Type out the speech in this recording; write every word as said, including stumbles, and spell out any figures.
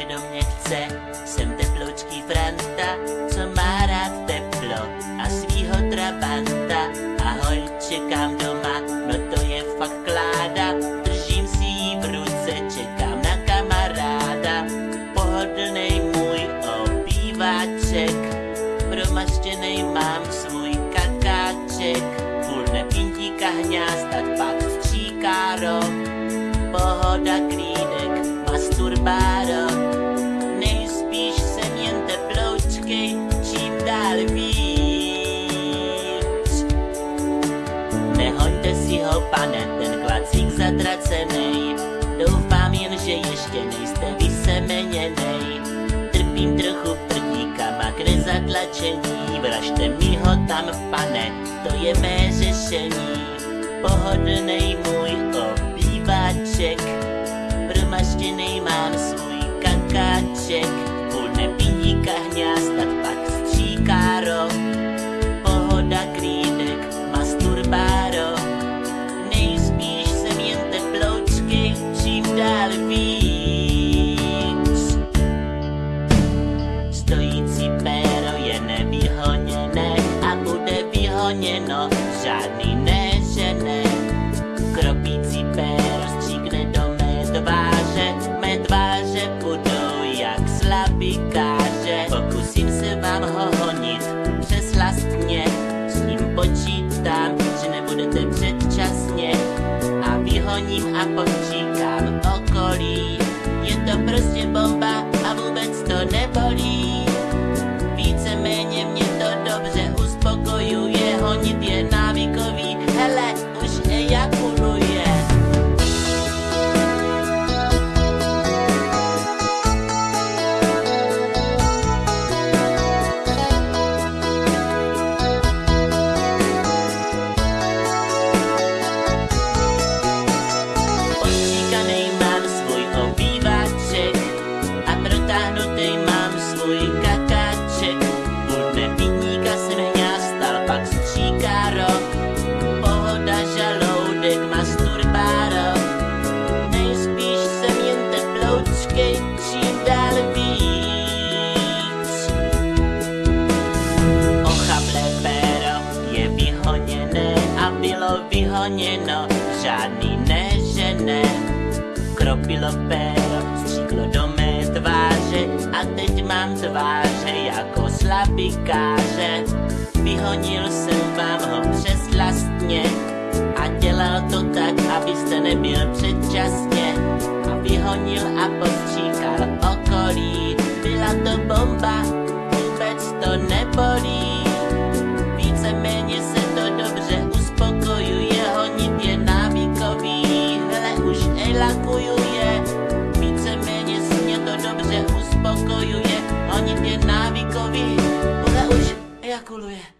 do mě chce. Jsem teploučký Franta, co má rád teplo a svýho trabanta. Ahoj, čekám doma, no to je fakt kláda. Držím si jí v ruce, čekám na kamaráda. Pohodlnej můj obýváček, promaštěnej mám svůj kakáček. Půl nepintíka hňástat, pak stříkáro. Pohoda, klídek, masturbáro. Nejspíš jsem jen teploučkej, čím dál víc. Nehoďte si ho, pane, ten klacík zatracenej. Doufám jen, že ještě nejste vysemeněnej. Trpím trochu prdíkama k nezatlačení. Vražte mi ho tam, pane, to je mé řešení. Pohodlnej můj obýváček, promaštěnej mám svůj kakáček. Půl nepindíka hňástat, pak stříkáro. Pohoda, klídek, masturbáro. Nejspíš jsem jen teploučky, čím dál víc. Stojící péro je nevyhoněné a bude vyhoněno, žádný nežene. Kropící péro stříkne do mé tváře, mé tváře budou jak slabikáře. Pokusím se vám ho honit přes lastně, s tím počítám, že nebudete předčasně. A vyhoním a podříkám okolí, je to prostě bomba a vůbec to nebolí. Víceméně mě to dobře uspokojuje, honit je návykový, hele, už ejakuluje. Podstříkanej mám svůj obýváček a protáhnutej mám svůj kakáček. Půl nepinníka jsem hňástal, pak stříkáro. Pohoda, žaloudek, masturbáro. Nejspíš jsem jen teploučkej, čím dál víc. Ochablé péro je vyhoněné a bylo vyhoněno, žádný nežene. Kropilo péro, stříklo do mé tváře a teď mám tváře jako slabikáře. Vyhonil jsem vám ho přes lastně a dělal to tak, abyste nebyl předčasně. A vyhonil a postříkal okolí, byla to bomba, vůbec to nebolí. Víceméně se to dobře uspokojuje, honit je návykový, hele už elakujuje. Víceméně se mě to dobře uspokojuje, honit je návykový, hele už ejakuluje.